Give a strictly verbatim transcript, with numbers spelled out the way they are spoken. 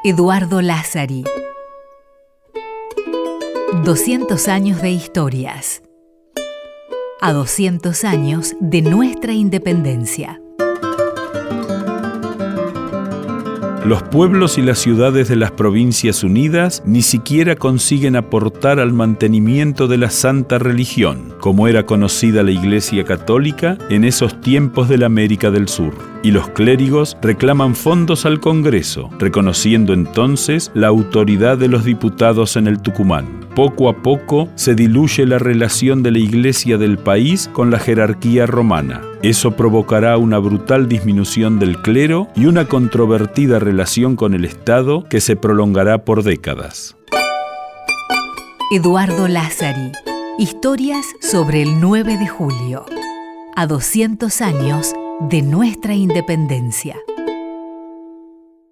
Eduardo Lázari. doscientos años de historias. A doscientos años de nuestra independencia. Los pueblos y las ciudades de las Provincias Unidas ni siquiera consiguen aportar al mantenimiento de la santa religión, como era conocida la Iglesia Católica en esos tiempos de la América del Sur. Y los clérigos reclaman fondos al Congreso, reconociendo entonces la autoridad de los diputados en el Tucumán. Poco a poco se diluye la relación de la Iglesia del país con la jerarquía romana. Eso provocará una brutal disminución del clero y una controvertida relación con el Estado que se prolongará por décadas. Eduardo Lázari. Historias sobre el nueve de julio. A doscientos años de nuestra independencia.